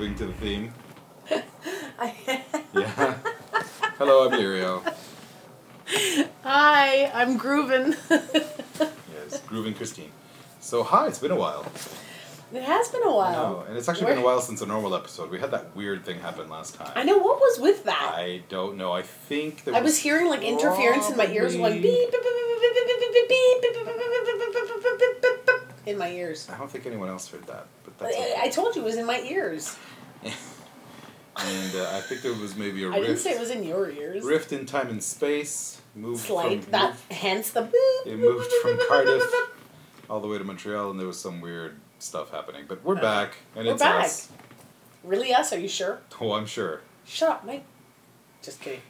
grooving to the theme? I Yeah. Hello, I'm Lirio. Hi, I'm grooving. Yes, grooving Christine. So, hi, it's been a while. It has been a I while. know, and it's actually been a while since a normal episode. We had that weird thing happen last time. I know, what was with that? I don't know. I think there I was hearing like interference in my ears going beep, beep, beep, beep, beep, beep, beep, beep, beep, beep, beep, beep, in my ears. I don't think anyone else heard that, but that's okay. I told you it was in my ears. And I think there was maybe a rift. I didn't say it was in your ears. Rift in time and space. Hence the boop. It moved from Cardiff all the way to Montreal, and there was some weird stuff happening. But we're back, and We're it's back. us. Really us? Are you sure? Oh, I'm sure. Shut up, Mike. Just kidding.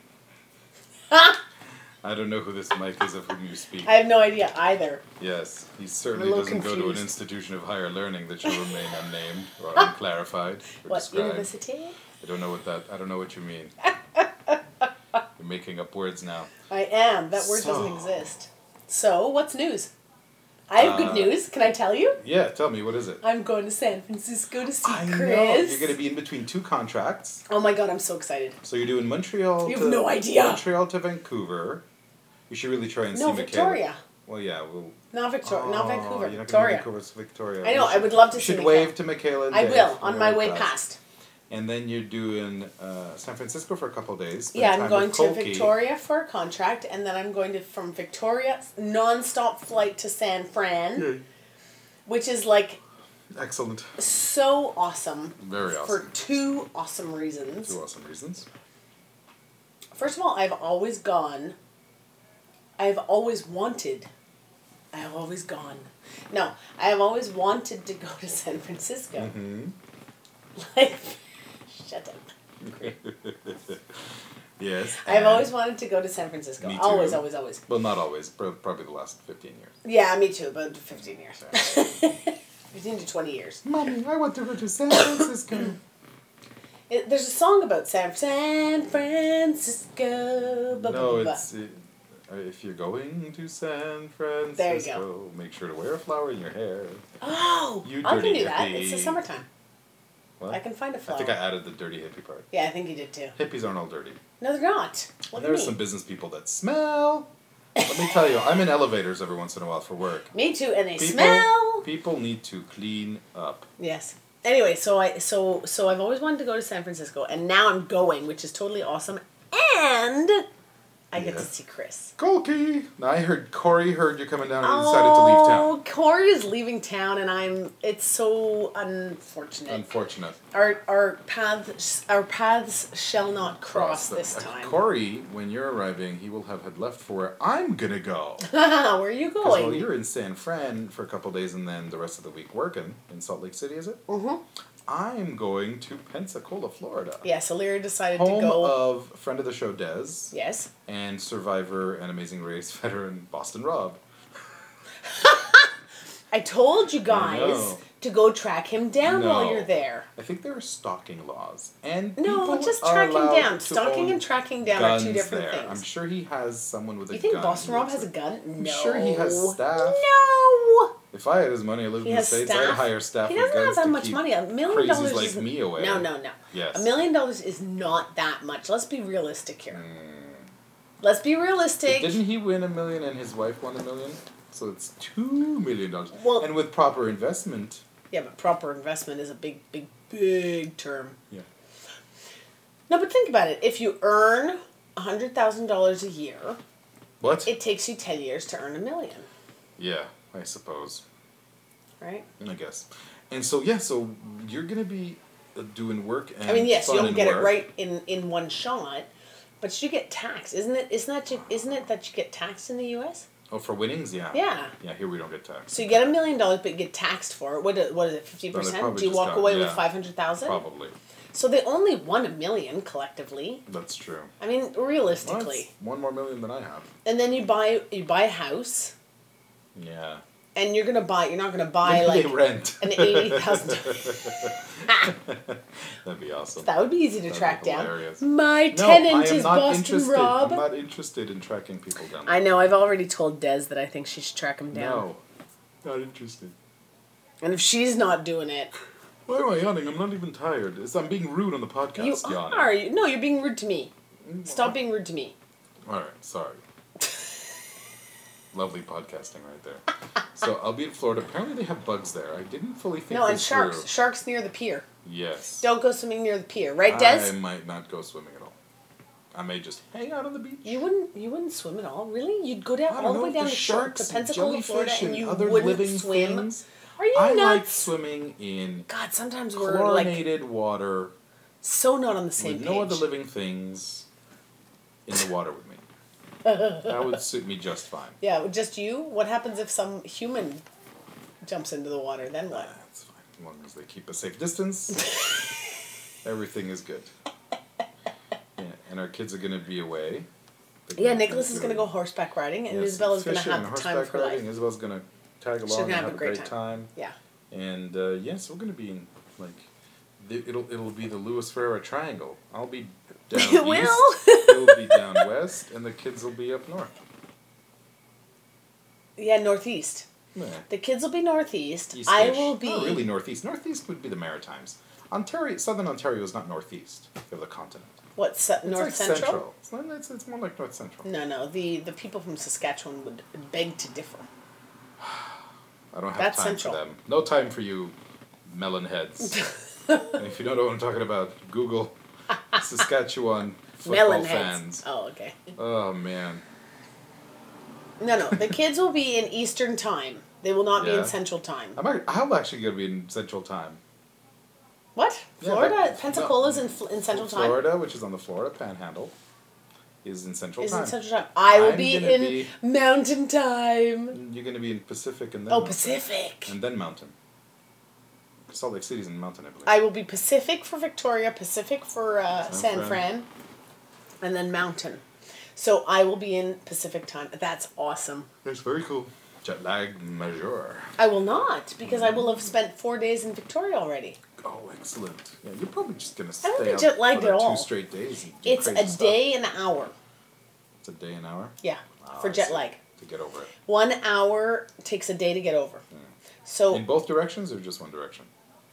I don't know who this Mike is of whom you speak. I have no idea either. Yes, he certainly I'm a doesn't little go to an confused. institution of higher learning that shall remain unnamed or unclarified or What, described. university? I don't know what you mean. You're making up words now. I am. That word So- doesn't exist. So, what's news? I have good news. Can I tell you? Yeah, tell me, what is it? I'm going to San Francisco to see I Chris. know. You're going to be in between two contracts. Oh my god, I'm so excited. So you're doing Montreal You to... have no idea. Montreal to Vancouver. You should really try and see No, Michaela. Victoria. Well, yeah, we'll... Not Vancouver. Not Vancouver. You're not going to Victoria. Vancouver, it's Victoria. I know, I would love to You see should Michaela. wave to Michaela and I Dave will, on on my your way pass. past. And then you're doing San Francisco for a couple of days. spend Yeah, time I'm going with to Kolke. Victoria for a contract, and then I'm going to, from Victoria, non-stop flight to San Fran, Yeah. which is like Excellent. so awesome. Very For awesome. two awesome reasons. Two awesome reasons. First of all, I've always gone. I've always wanted. I have always gone. No, I have always wanted to go to San Francisco. Mm-hmm. Like, shut up. Yes. I've and- always wanted to go to San Francisco. Me too. Always, always, always. Well, not always. Probably the last 15 years. Yeah, me too, about 15 years. 15 to 20 years. Mommy, I want to go to San Francisco. There's a song about San Francisco. Blah, blah, No, blah, blah. it's... if you're going to San Francisco, There you go. make sure to wear a flower in your hair. Oh, You I can dirty do that. hippie. It's the summertime. What? I can find a I flower. think I added the dirty hippie part. Yeah, I think you did too. Hippies aren't all dirty. No, they're not. Look And there at are me. some business people that smell. Let me tell you, I'm in elevators every once in a while for work. Me too, and they People- smell. People need to clean up. Yes. Anyway, so I've always wanted to go to San Francisco, and now I'm going, which is totally awesome, and I get to Yeah. see Chris. Kolke! Now I heard Corey heard you coming down and he decided to leave town. Oh, Corey is leaving town, and it's so unfortunate. Unfortunate. Our paths shall not cross this time. Corey, when you're arriving, he will have had left for where I'm gonna go. Where are you Because going? while you're in San Fran for a couple of days and then the rest of the week working in Salt Lake City, is it? Mm-hmm. I'm going to Pensacola, Florida. Yeah, so Leary decided Home to go. of friend of the show Des Yes. and Survivor and Amazing Race veteran Boston Rob. I told you guys know. to go track him down while No. you're there. I think there are stalking laws, and No, people just are track him allowed down. to Stalking own and tracking down are two guns different there. things. I'm sure he has someone with a You gun. think Boston Rob who has a looks gun? like- No. sure he has staff. No. If I had his money, I lived He in the has States, staff. I'd hire staff He with doesn't have guns that to much keep money. $1 million crazies like is me away. No. Yes. $1 million is not that much. Let's be realistic here. Mm. Let's be realistic. Didn't he win $1 million and his wife won $1 million? So it's $2 million. Well- and with proper investment. Yeah, but proper investment is a big, big, big term. Yeah. No, but think about it. If you earn $100,000 a year, What? it takes you 10 years to earn $1 million, Yeah, I suppose. right? I guess. And so, yeah, so you're going to be doing work and I mean, yes, you fun don't and get work. it right in one shot, but you get taxed, isn't it? Isn't it that you get taxed in the U.S.? Oh, for winnings? Yeah. Yeah. Yeah, here we don't get taxed. So you get $1 million, but you get taxed for it. What is it? 50%? probably Do you just walk got- away with yeah. 500,000? Probably. So they only won $1 million collectively. That's true. I mean, Well, realistically. that's $1 more million than I have. And then you buy a house, Yeah. and you're not gonna buy Maybe like rent. an $80,000. That'd be awesome. That would be easy to That'd be track down. hilarious. My No, tenant I am is not Boston interested. Rob. I'm not interested in tracking people down. I know. I've already told Des that I think she should track him down. No, not interested. And if she's not doing it, Why am I yawning? I'm not even tired. I'm being rude on the podcast. You yawning. are. No, you're being rude to me. Stop being rude to me. All right, sorry. Lovely podcasting right there. So I'll be in Florida. Apparently they have bugs there. I didn't fully think No, and this sharks. through. Sharks near the pier. Yes. Don't go swimming near the pier, right, Des? I might not go swimming at all. I may just hang out on the beach. You wouldn't swim at all, really? You'd go down I don't all the know, way down the to shore sharks to and Pensacola, Florida, jellyfish and you other wouldn't living swim. things. Are you I nuts? like swimming in God, sometimes we're like chlorinated water so not on the same with page. no other living things in the water with me. That would suit me just fine. Yeah, just you. What happens if some human jumps into the water? Then what? That's fine. As long as they keep a safe distance, everything is good. Yeah, and our kids are going to be away. Yeah, Nicholas is going to go horseback riding, and Isabella's going to fishing and have the time horseback of her riding. life. Isabel's going to tag She's along gonna and have a great time. Yeah. And yes, we're going to be in it'll be the Louis Ferreira Triangle. I'll be down It east. will? It'll be down west, and the kids will be up north. Yeah, northeast. Yeah. The kids will be northeast. East-ish. I will be. Not really northeast. Northeast would be the Maritimes. Southern Ontario is not northeast of the continent. What, It's north like central? It's more like north central. No. The people from Saskatchewan would beg to differ. I don't have That's time central. for them. No time for you, melon heads. And if you don't know what I'm talking about, Google Saskatchewan football Melon fans. heads. Oh, okay. Oh man. No. The kids will be in Eastern time. They will not be Yeah. in Central time. I'm actually going to be in Central Time. What? Yeah, Florida? Pensacola's in Central time? Florida, which is on the Florida Panhandle, is in Central Is Time. in Central time. I will I'm be gonna in be- Mountain time. You're going to be in Pacific and then Oh, Mountain. Pacific. And then Mountain. Salt Lake City's in Mountain, I believe. I will be Pacific for Victoria, Pacific for San Fran. Fran, and then Mountain. So I will be in Pacific time. That's awesome. That's very cool. Jet lag majeur. I will not, because I will have spent 4 days in Victoria already. Oh, excellent. Yeah, you're probably just going to I don't stay get up jet lagged for at all. 2 straight days. And do It's crazy a stuff. day and an hour. It's a day an hour? Yeah, Wow, for I jet see. lag. To get over it. 1 hour takes a day to get over. So In both directions or just one direction?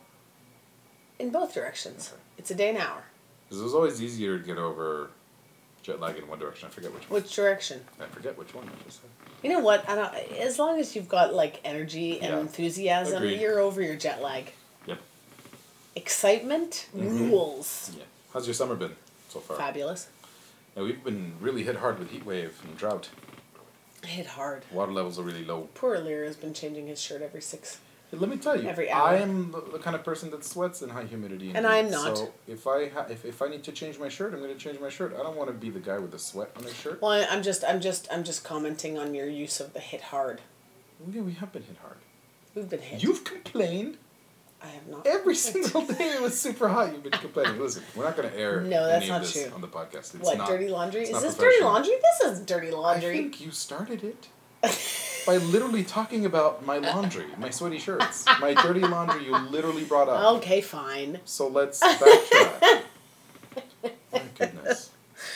in both directions, Okay. it's a day and an hour. Because it was always easier to get over jet lag in one direction. I forget which one. Which direction? I forget which one I just said. You know what? I don't. As long as you've got like energy and Yeah. enthusiasm, Agreed. you're over your jet lag. Yep. Excitement rules. Yeah. How's your summer been so far? Fabulous. Yeah, we've been really hit hard with heat wave and drought. Hit hard. Water levels are really low. Poor Lear has been changing his shirt every 6. Hey, let me tell you, Every hour. I am the kind of person that sweats in high humidity. And heat. I'm not. So if I need to change my shirt, I'm going to change my shirt. I don't want to be the guy with the sweat on his shirt. Well, I'm just commenting on your use of the hit hard. Yeah, we have been hit hard. We've been hit. You've complained I have not. every single day. It was super hot. You've been complaining. Listen, we're not going to air No, that's any not of this true. on the podcast. It's What, not, dirty laundry? it's Is not this dirty professional. laundry? This isn't dirty I laundry. think you started it. By literally talking about my laundry, my sweaty shirts, my dirty laundry you literally brought up. Okay, fine. So let's backtrack. My goodness.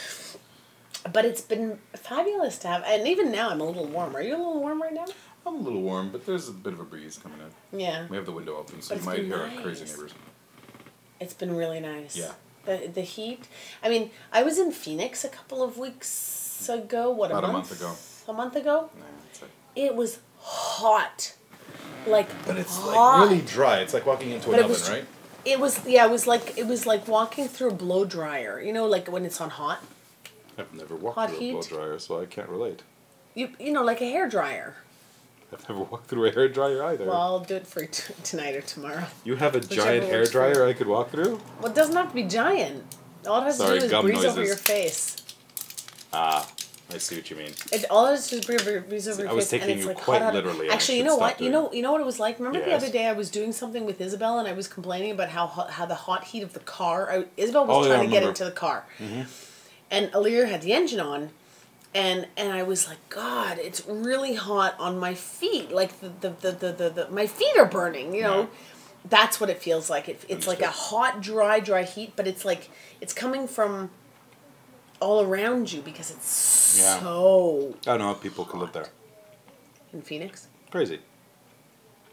But it's been fabulous to have, and even now I'm a little warm. Are you a little warm right now? I'm a little warm, but there's a bit of a breeze coming in. Yeah. We have the window open, so But you it's might been hear our nice. crazy neighbors. It's been really nice. Yeah. The heat. I mean, I was in Phoenix a couple of weeks ago. What, About a a month? month ago. A month ago? Yeah, it's like, It was hot. Like but it's hot. like really dry. It's like walking into But an it oven, was- right? It was it was like walking through a blow dryer. You know, like when it's on hot. I've never walked Hot through heat? a blow dryer, so I can't relate. You know, like a hair dryer. I've never walked through a hair dryer either. Well, I'll do it for you tonight or tomorrow. You have a Whichever giant hair works for you. dryer I could walk through? Well, it doesn't have to be giant. All it has Sorry, to do is gum breeze over noises. your face. Ah, I see what you mean. All it has to do is breeze over your I was face, and taking it's you like quite hot. literally, and I Actually, you should know stop what? doing You know what it was like. Remember the Yes. other day I was doing something with Isabel, and I was complaining about how the hot heat of the car. Isabel was Oh, yeah, I trying to get remember. into the car, and Alir had the engine on. And I was like, God, it's really hot on my feet. Like the my feet are burning. You know, Yeah. that's what it feels like. It's like a Understood. hot, dry heat, but it's like it's coming from all around you because it's Yeah. so I don't know how people can live there. in Phoenix. Crazy.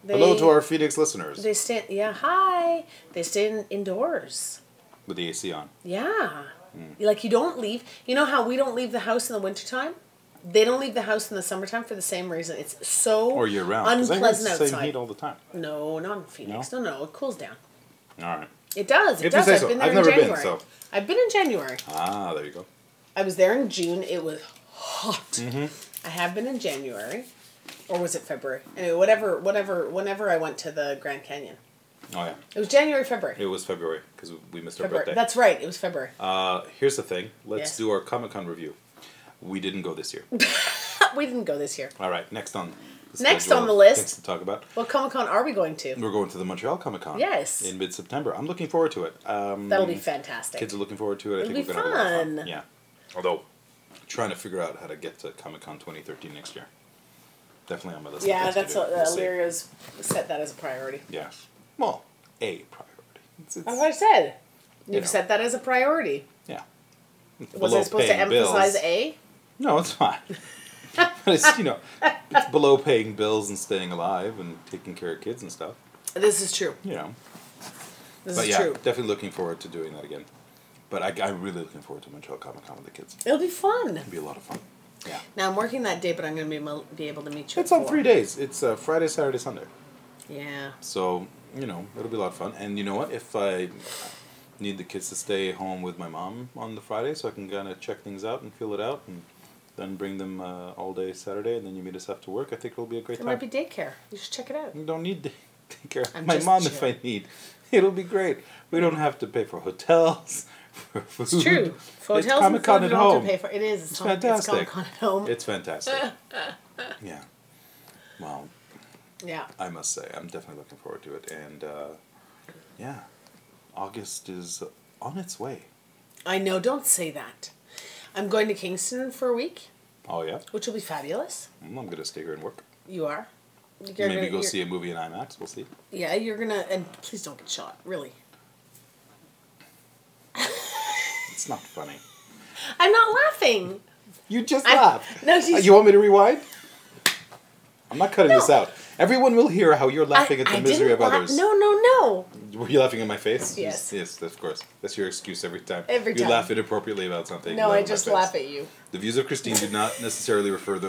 Hello to our Phoenix listeners. They stay. Yeah, hi. They stay indoors. With the AC on. Yeah. Like, you don't leave. You know how we don't leave the house in the wintertime? They don't leave the house in the summertime for the same reason. It's so Or year round. 'Cause I hear unpleasant it's the outside. same heat all the time. No, not in Phoenix. No, it cools down. All right. It does. It If you does. say I've so. been there I've in never been, January. so. I've been in January. Ah, there you go. I was there in June. It was hot. Mm-hmm. I have been in January, or was it February? Anyway, whenever I went to the Grand Canyon. Oh, yeah. It was January, February. It was February because we missed our February. birthday. That's right. It was February. Here's the thing. Let's Yes. do our Comic-Con review. We didn't go this year. We didn't go this year. All right. Next on the Next schedule, on the list. Things to talk about. What Comic-Con are we going to? We're going to the Montreal Comic-Con. Yes. In mid-September. I'm looking forward to it. That'll be fantastic. Kids are looking forward to it. I It'll think be we're going to have a lot of fun. fun. Yeah. Although, trying to figure out how to get to Comic-Con 2013 next year. Definitely on my list. of Yeah, things to that's do. what We'll see. Lyria's set that as a priority. Yeah. Well, a priority. It's, That's what I said. You You've know. set that as a priority. yeah. Was Below I supposed to paying emphasize bills. A? No, it's fine. It's, it's below paying bills and staying alive and taking care of kids and stuff. This is true. This But is yeah, true. definitely looking forward to doing that again. But I'm really looking forward to Montreal Comic Con with the kids. It'll be fun. It'll be a lot of fun. Yeah. Now, I'm working that day, but I'm going to be able to meet you. It's at on 4. 3 days. It's Friday, Saturday, Sunday. Yeah. So, it'll be a lot of fun. And you know what? If I need the kids to stay home with my mom on the Friday so I can kind of check things out and feel it out and then bring them all day Saturday and then you meet us after work, I think it'll be a great There time. might be daycare. You should check it out. You don't need to take care of I'm my just mom if I joking. need. It'll be great. We don't have to pay for hotels, for food. It's true. Hotels and Comic-Con food at you don't have home. to pay for. It is. It's It's fantastic. Comic-Con at home. It's fantastic. Yeah. Well, Yeah. I must say, I'm definitely looking forward to it. And, yeah, August is on its way. I know. Don't say that. I'm going to Kingston for a week, Oh, yeah? which will be fabulous. I'm going to stay here and work. You are. Maybe go see a movie in IMAX. We'll see. Yeah, you're gonna. And please don't get shot. Really. It's not funny. I'm not laughing. You just I- laughed. no, she's- You want me to rewind? I'm not cutting this out. Everyone will hear how you're laughing at the I misery didn't of others. No. Were you laughing in my face? Yes. Yes, of course. That's your excuse every time. Every You time. laugh inappropriately about something. No, laugh I in my just face. laugh at you. The views of Christine do not necessarily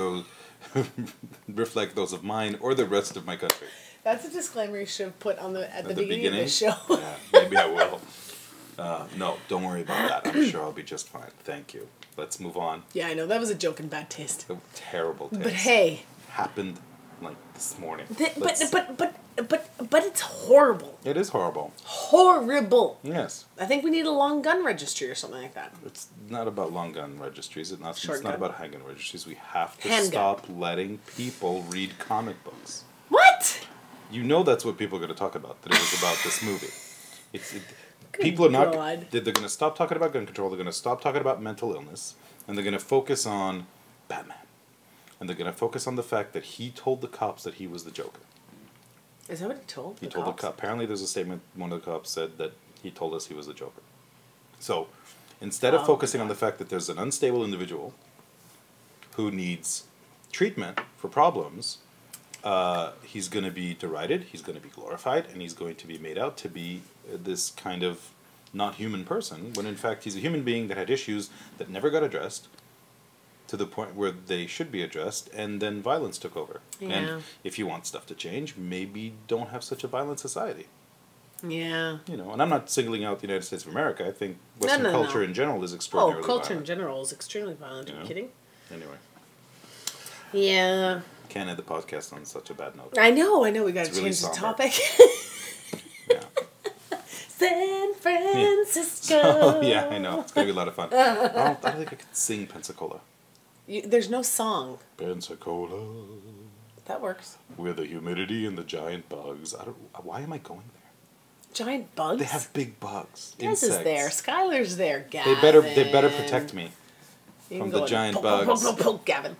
reflect those of mine or the rest of my country. That's a disclaimer you should have put on at the the beginning of the show. Yeah, maybe I will. No, don't worry about that. I'm sure I'll be just fine. Thank you. Let's move on. Yeah, I know that was a joke in bad taste. A terrible taste. But hey, Happened like this morning. but it's horrible. It is horrible. Horrible. Yes. I think we need a long gun registry or something like that. It's not about long gun registries. It's not Short gun. about handgun registries. We have to Handgun. stop letting people read comic books. What? You know that's what people are going to talk about. That it was about this movie. People are not. God. They're going to stop talking about gun control. They're going to stop talking about mental illness, and they're going to focus on Batman. And they're going to focus on the fact that he told the cops that he was the Joker. Is that what he told? He told the cop. Apparently, there's a statement. One of the cops said that he told us he was the Joker. So, instead of Oh, focusing on God. the fact that there's an unstable individual who needs treatment for problems, he's going to be derided. He's going to be glorified, and he's going to be made out to be this kind of not human person. When in fact, he's a human being that had issues that never got addressed, to the point where they should be addressed, and then violence took over. Yeah. And if you want stuff to change, maybe don't have such a violent society. Yeah. And I'm not singling out the United States of America. I think Western No. culture in general is Oh, extraordinarily culture in violent. general is extremely violent. Are You you know? kidding? Anyway, Yeah. can't end the podcast on such a bad note. I know. We got to It's really change the somber. topic. Yeah. San Francisco. Oh, yeah, I know. It's going to be a lot of fun. I don't think I could sing Pensacola. There's no song. Pensacola, That works. with the humidity and the giant bugs. Why am I going there? Giant bugs. They have big bugs. Yes is insects. there. Skylar's there. They Gavin. better protect me. You from can go the and giant poke, bugs. Poke, poke, poke, Gavin.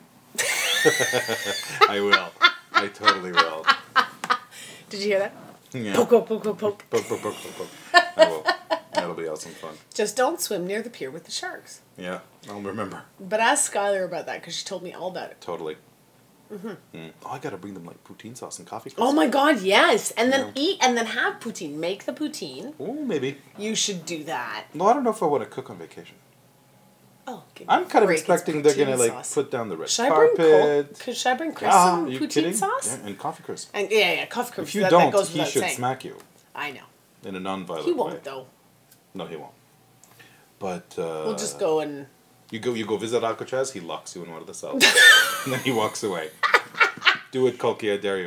I will. I totally will. Did you hear that? Yeah. Poke, poke, poke, poke, poke. Poke, poke, poke, poke, poke. I will. That'll be awesome fun. Just don't swim near the pier with the sharks. Yeah, I'll remember. But ask Skylar about that because she told me all about it. Totally. Oh, I gotta bring them like poutine sauce and coffee. Oh my God, yes. And then eat and then have poutine. Make the poutine. Oh, maybe. You should do that. No, I don't know if I want to cook on vacation. Oh, I'm kind of break, it's expecting they're gonna poutine like sauce. put down the red Should I bring carpet. Should I bring Chris Ah, some are you poutine kidding? sauce? Yeah, and coffee crisp. And yeah, coffee crisp. If you that don't, goes he without should saying. smack you I know. in a non-violent He way. won't though. No, he won't. But We'll just go and. You go visit Alcatraz. He locks you in one of the cells, and then he walks away. Do it, Koki. I dare you.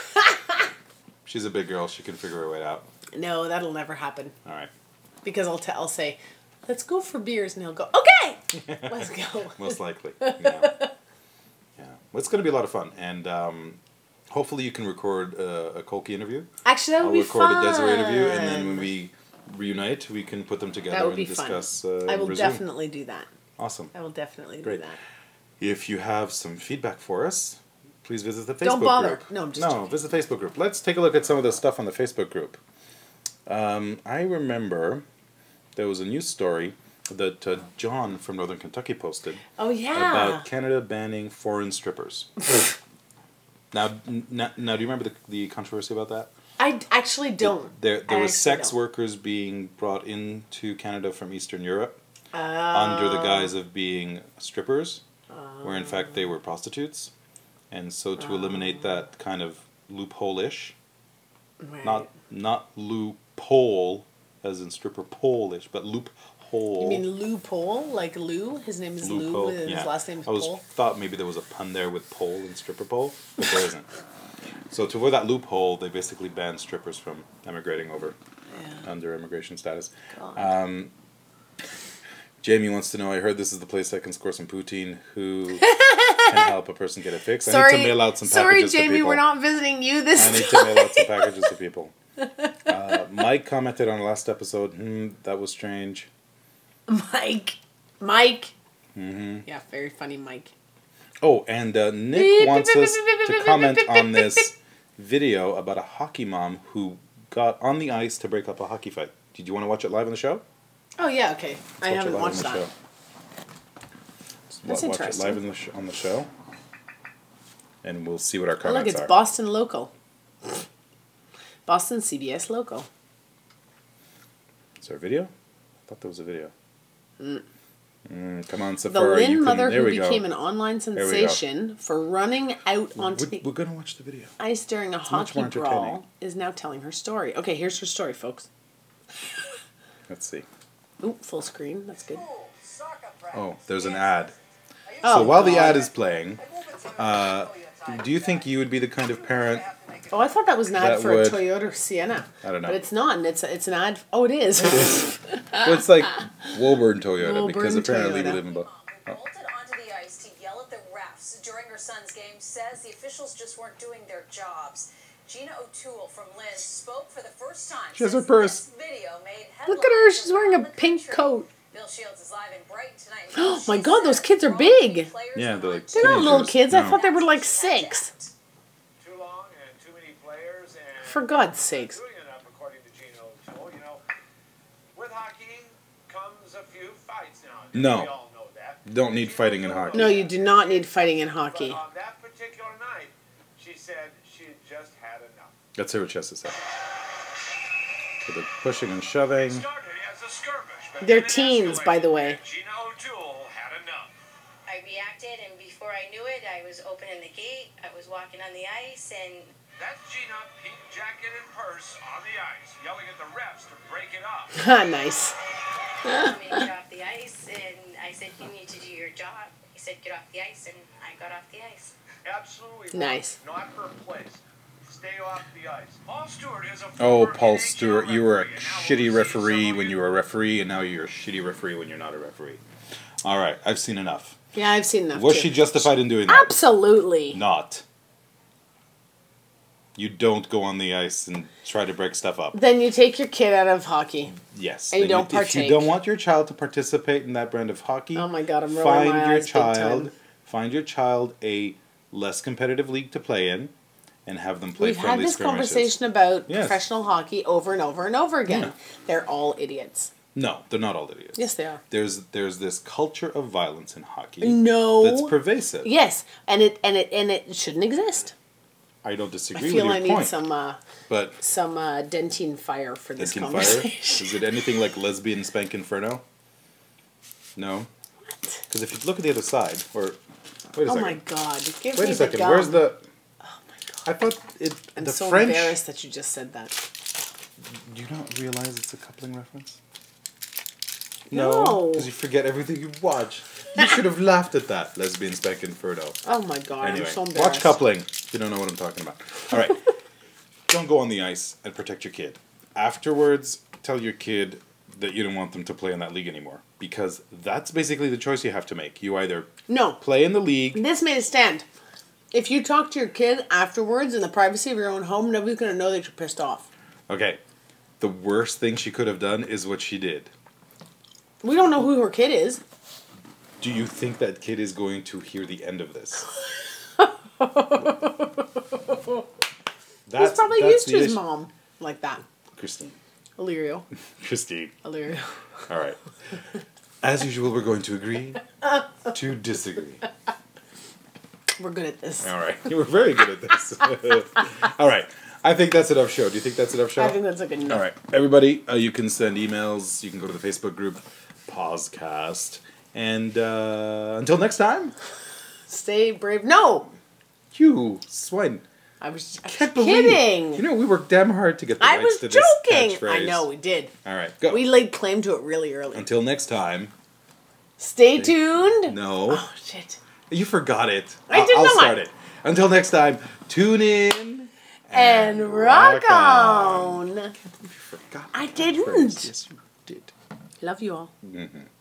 She's a big girl. She can figure her way out. No, that'll never happen. All right. Because I'll say, let's go for beers, and he'll go, okay, let's go. Most likely. Yeah. Yeah. Well, it's going to be a lot of fun, and hopefully you can record a Koki interview. Actually, that would I'll be record fun. a Desiree interview, and then when we reunite, we can put them together That would and be discuss. fun. I will resume. definitely do that. Awesome. I will definitely Great. do that. If you have some feedback for us, please visit the Facebook Don't bother. group. No, I'm just No, joking. visit the Facebook group. Let's take a look at some of the stuff on the Facebook group. I remember there was a news story that John from Northern Kentucky posted Oh yeah. about Canada banning foreign strippers. Now, do you remember the controversy about that? I actually don't. There I was actually sex don't. workers being brought into Canada from Eastern Europe under the guise of being strippers, where in fact they were prostitutes. And so to eliminate that kind of loophole-ish, Right. not loophole as in stripper pole-ish, but loophole. You mean Lou Pole? Like Lou? His name is Lou, Loophole, and his last name is I Pole? thought maybe there was a pun there with pole and stripper pole, but there isn't. So to avoid that loophole, they basically banned strippers from emigrating over under immigration status. God. Jamie wants to know, I heard this is the place I can score some poutine. Who can help a person get it fixed? I need to mail out some packages to people. Jamie, we're not visiting you this I need time. to mail out some packages to people. Mike commented on the last episode, that was strange. Mike. Mm-hmm. Yeah, very funny, Mike. Oh, and Nick wants us to comment on this video about a hockey mom who got on the ice to break up a hockey fight. Did you want to watch it live on the show? Oh yeah, okay. I Let's haven't watch watched it live that. on the show. That's Watch interesting. it live on the show, and we'll see what our Oh, comments look, it's are. Boston local. Boston CBS local. Is there a video? I thought there was a video. Come on, The Safari. Lynn mother there who we go. became an online we go. sensation for running out onto We're going to watch the video. the ice during a much hockey more entertaining. brawl is now telling her story. Okay, here's her story, folks. Let's see. Ooh, full screen. That's good. Oh, there's an ad. Oh, So while the God. ad is playing, do you think you would be the kind of parent? Oh, I thought that was an ad That for would- a Toyota Sienna. I don't know. But it's not, and it's an ad. Oh, it is. Well, it's like Woburn Toyota because Woburn apparently Toyota. we live in. Bolted onto the ice to yell at the refs during her son's game, says the officials just weren't doing their jobs. Gina O'Toole from Lynn spoke for the first time. She has her since purse. This video made Look at her. headlines She's wearing a around the pink country. coat. Bill Shields is live in Brighton tonight. Oh, She my God, those said kids are for all the big. players Yeah, and they're like hunters, They're not little Teenagers. kids. I No. thought they were like she had to 6. act. Too long and too many players and For God's sakes. doing enough, according to Gina O'Toole. You know, with hockey comes a few fights now. No. We all know that. Don't need fighting in hockey. No, you do not need fighting in But hockey. on that particular night, she said she had just had enough. Let's hear what she has to say. So they're pushing and shoving. Started as a skirmish, but They're then it teens, by the escalated, way. and Gina O'Toole had enough. I reacted, and before I knew it, I was opening the gate. I was walking on the ice, and That's Gina, pink jacket and purse on the ice, yelling at the refs to break it up. Nice. told me to get off the ice. And I said, "You need to do your job." He said, "Get off the ice," and I got off the ice. Absolutely Nice. not her place. Stay off the ice. Paul Stewart is a Oh, former Paul NHL Stewart, you were a referee, and now shitty we'll see referee some when of you were a referee, and now you're a shitty referee when you're not a referee. All right, I've seen enough. Yeah, I've seen enough. Was too. she justified in doing that? Absolutely. Not. You don't go on the ice and try to break stuff up. Then you take your kid out of hockey. Yes. And you Then don't If you partake. don't want your child to participate in that brand of hockey, Oh my God, I'm rolling find my your eyes big time. find your child a less competitive league to play in, and have them play We've had friendly this skirmishes. conversation about Yes. professional hockey over and over and over again. Yeah. They're all idiots. No, they're not all idiots. Yes, they are. There's this culture of violence in hockey. No. That's pervasive. Yes, and it shouldn't exist. I don't I disagree feel with I your need point. some But Dentine fire for this Dentine conversation. Fire? Is it anything like Lesbian Spank Inferno? No. Because if you look at the other side, or wait a Oh second. my god! Give Wait me a second. The gum. Where's the? Oh my god! I thought it. I'm the so French. embarrassed that you just said that. Do you not realize it's a coupling reference? No. Because you forget everything you watch. You should have laughed at that. Lesbian Spank Inferno. Oh my god! Anyway, I'm so embarrassed. watch coupling. If you don't know what I'm talking about. All right. Don't go on the ice and protect your kid. Afterwards, tell your kid that you don't want them to play in that league anymore. Because that's basically the choice you have to make. You either No. play in the league. This made a stand. If you talk to your kid afterwards in the privacy of your own home, nobody's gonna know that you're pissed off. Okay. The worst thing she could have done is what she did. We don't know who her kid is. Do you think that kid is going to hear the end of this? He's probably that's used the to his issue. mom like that. Christine. Illyrio. Christine. Illyrio. All right. As usual, we're going to agree to disagree. We're good at this. All right. We're very good at this. All right. I think that's enough show. Do you think that's enough show? I think that's a good enough. All right. Everybody, you can send emails. You can go to the Facebook group, Pausecast. And until next time, Stay brave. No! you swine. I was Can't believe. kidding. You know, we worked damn hard to get the I rights was to this joking. catchphrase. I know, we did. All right. Go. We laid claim to it really early. Until next time. Stay tuned. No. Oh, shit. You forgot it. I did I'll not. start it. Until next time, tune in And rock on. You forgot. I the didn't. catchphrase. Yes, you did. Love you all. Mm-hmm.